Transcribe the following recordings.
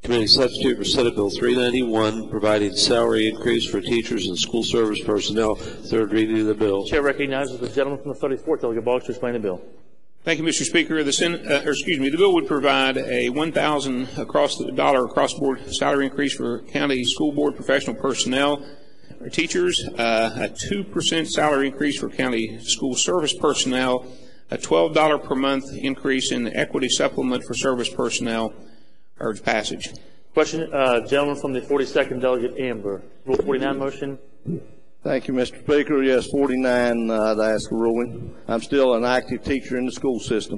Committee substitute for Senate Bill 391, providing salary increase for teachers and school service personnel. Third reading of the bill. Chair recognizes the gentleman from the 34th, Delegate Boggs, to explain the bill. Thank you, Mr. Speaker. The bill would provide a $1,000 across-the-board salary increase for county school board professional personnel or teachers, a 2% salary increase for county school service personnel, a $12 per month increase in the equity supplement for service personnel. Urge passage. Question, gentleman from the 42nd, Delegate Amber. Rule 49 motion. Thank you, Mr. Speaker. Yes, 49, I'd ask a ruling. I'm still an active teacher in the school system.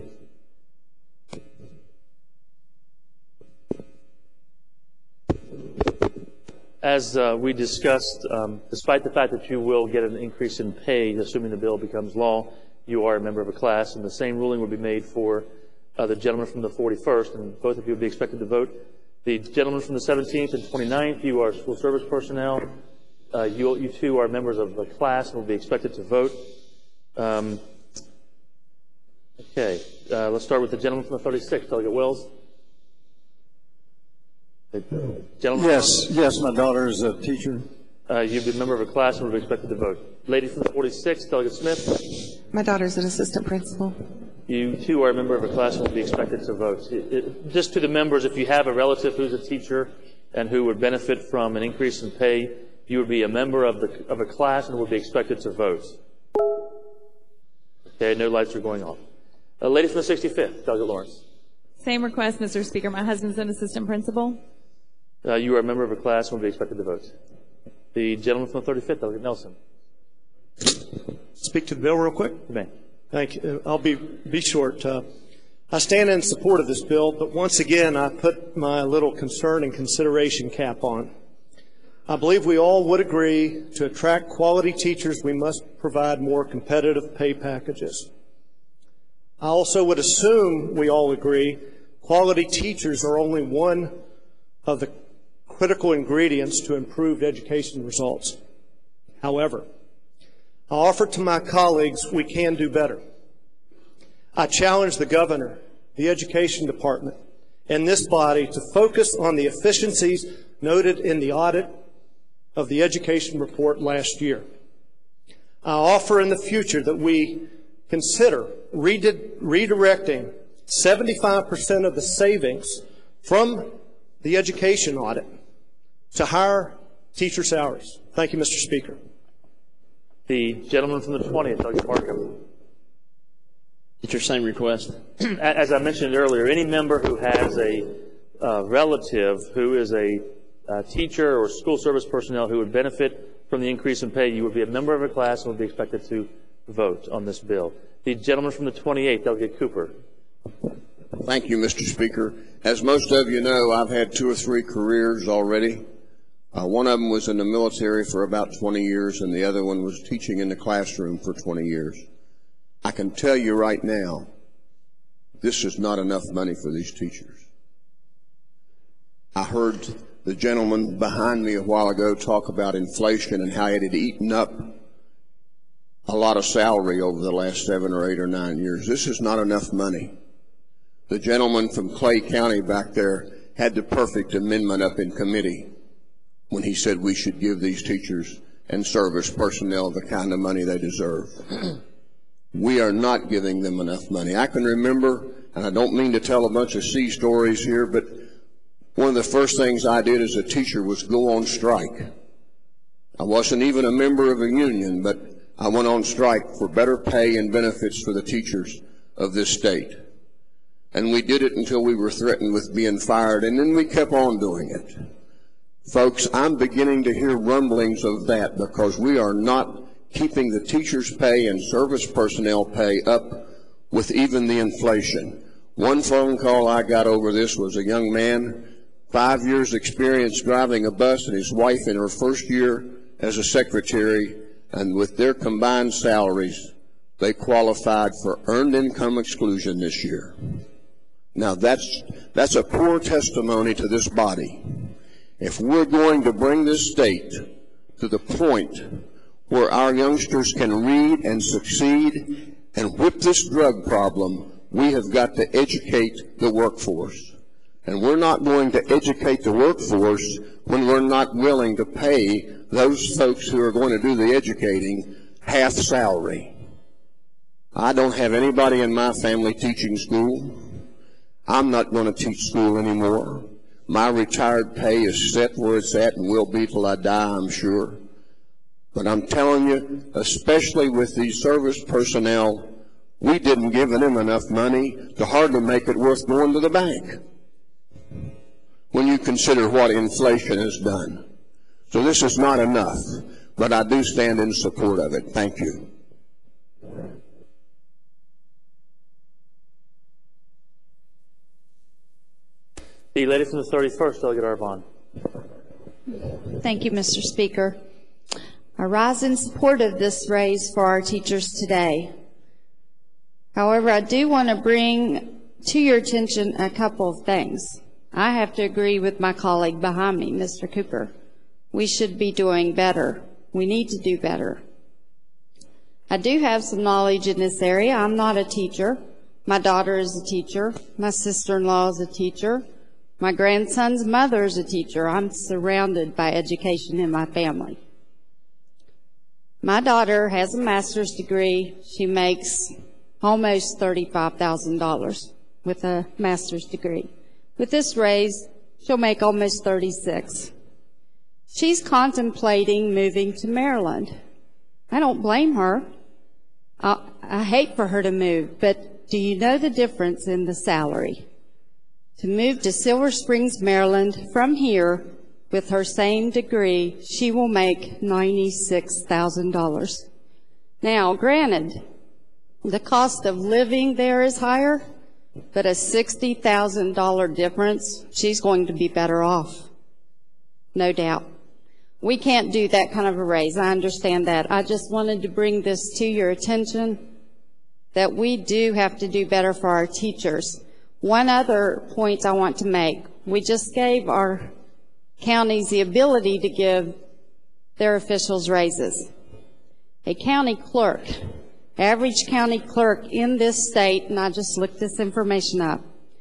As we discussed, despite the fact that you will get an increase in pay, assuming the bill becomes law, you are a member of a class, and the same ruling would be made for the gentleman from the 41st, and both of you would be expected to vote. The gentleman from the 17th and 29th, you are school service personnel. You two are members of the class and will be expected to vote. Okay, let's start with the gentleman from the 36th, Delegate Wells. Yes, my daughter is a teacher. You've been a member of a class and will be expected to vote. Lady from the 46th, Delegate Smith. My daughter's an assistant principal. You too are a member of a class and will be expected to vote. Just to the members, if you have a relative who's a teacher and who would benefit from an increase in pay, you would be a member of a class and would be expected to vote. Okay, no lights are going off. Lady from the 65th, Delegate Lawrence. Same request, Mr. Speaker. My husband's an assistant principal. You are a member of a class and will be expected to vote. The gentleman from the 35th, Delegate Nelson. Speak to the bill real quick. You may. Thank you. I'll be short. I stand in support of this bill, but once again, I put my little concern and consideration cap on. I believe we all would agree to attract quality teachers, we must provide more competitive pay packages. I also would assume we all agree quality teachers are only one of the critical ingredients to improved education results. However, I offer to my colleagues we can do better. I challenge the governor, the education department, and this body to focus on the efficiencies noted in the audit of the education report last year. I offer in the future that we consider redirecting 75% of the savings from the education audit to higher teacher salaries. Thank you, Mr. Speaker. The gentleman from the 20th, Delegate Markham. It's your same request. As I mentioned earlier, any member who has a relative who is a teacher or school service personnel who would benefit from the increase in pay, you would be a member of a class and would be expected to vote on this bill. The gentleman from the 28th, Delegate Cooper. Thank you, Mr. Speaker. As most of you know, I've had 2 or 3 careers already. One of them was in the military for about 20 years, and the other one was teaching in the classroom for 20 years. I can tell you right now, this is not enough money for these teachers. I heard the gentleman behind me a while ago talk about inflation and how it had eaten up a lot of salary over the last 7 or 8 or 9 years. This is not enough money. The gentleman from Clay County back there had the perfect amendment up in committee when he said we should give these teachers and service personnel the kind of money they deserve. We are not giving them enough money. I can remember, and I don't mean to tell a bunch of sea stories here, but one of the first things I did as a teacher was go on strike. I wasn't even a member of a union, but I went on strike for better pay and benefits for the teachers of this state. And we did it until we were threatened with being fired, and then we kept on doing it. Folks, I'm beginning to hear rumblings of that because we are not keeping the teachers' pay and service personnel pay up with even the inflation. One phone call I got over this was a young man, 5 years experience driving a bus, and his wife in her first year as a secretary, and with their combined salaries, they qualified for earned income exclusion this year. Now that's a poor testimony to this body. If we're going to bring this state to the point where our youngsters can read and succeed and whip this drug problem, we have got to educate the workforce. And we're not going to educate the workforce when we're not willing to pay those folks who are going to do the educating half salary. I don't have anybody in my family teaching school. I'm not going to teach school anymore. My retired pay is set where it's at and will be till I die, I'm sure. But I'm telling you, especially with these service personnel, we didn't give them enough money to hardly make it worth going to the bank when you consider what inflation has done. So this is not enough, but I do stand in support of it. Thank you. The lady from the 31st, Delegate Arbonne. Thank you, Mr. Speaker. I rise in support of this raise for our teachers today. However, I do want to bring to your attention a couple of things. I have to agree with my colleague behind me, Mr. Cooper. We should be doing better. We need to do better. I do have some knowledge in this area. I'm not a teacher. My daughter is a teacher. My sister-in-law is a teacher. My grandson's mother is a teacher. I'm surrounded by education in my family. My daughter has a master's degree. She makes almost $35,000 with a master's degree. With this raise, she'll make almost $36,000. She's contemplating moving to Maryland. I don't blame her. I hate for her to move, but do you know the difference in the salary? To move to Silver Springs, Maryland from here with her same degree, she will make $96,000. Now, granted, the cost of living there is higher, but a $60,000 difference, she's going to be better off. No doubt. We can't do that kind of a raise. I understand that. I just wanted to bring this to your attention that we do have to do better for our teachers. One other point I want to make. We just gave our counties the ability to give their officials raises. A county clerk, average county clerk in this state, and I just looked this information up,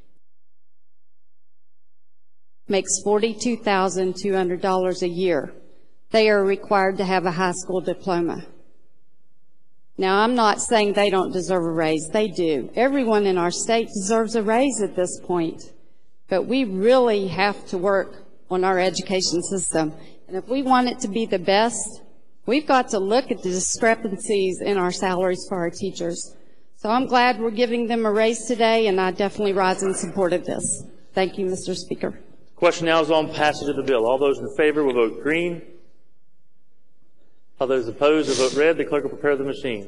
makes $42,200 a year. They are required to have a high school diploma. Now, I'm not saying they don't deserve a raise. They do. Everyone in our state deserves a raise at this point. But we really have to work on our education system. And if we want it to be the best, we've got to look at the discrepancies in our salaries for our teachers. So I'm glad we're giving them a raise today, and I definitely rise in support of this. Thank you, Mr. Speaker. Question now is on passage of the bill. All those in favor will vote green. All those opposed will vote red. The clerk will prepare the machine.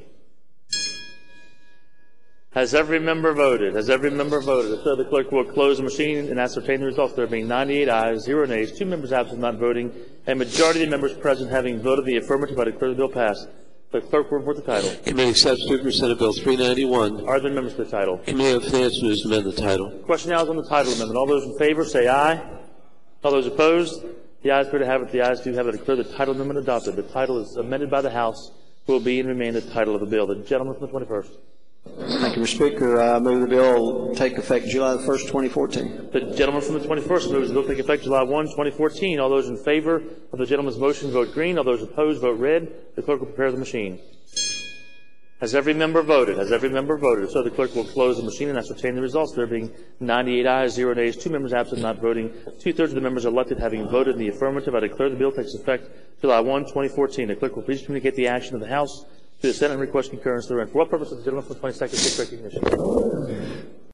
Has every member voted? Has every member voted? If so, the clerk will close the machine and ascertain the results. There being 98 ayes, 0 nays, 2 members absent not voting, and majority of the members present having voted the affirmative, I declare the bill passed. The clerk will report the title. Committee accepts Speaker Senate Bill 391. Are there members to the title? Committee on Finance moves to amend the title. Question now is on the title amendment. All those in favor say aye. All those opposed? The ayes appear to have it. The ayes do have it. I declare the title amendment adopted. The title is amended by the House. Will be and remain the title of the bill. The gentleman from the 21st. Thank you, Mr. Speaker. I move the bill take effect July the 1st, 2014. The gentleman from the 21st moves the bill take effect July 1, 2014. All those in favor of the gentleman's motion vote green. All those opposed vote red. The clerk will prepare the machine. Has every member voted? Has every member voted? So the clerk will close the machine and ascertain the results. There being 98 ayes, 0 nays, 2 members absent not voting. 2/3 of the members elected having voted in the affirmative. I declare the bill takes effect July 1, 2014. The clerk will please communicate the action of the House to the Senate and request concurrence therein. For what purpose does the gentleman from the 22nd take recognition?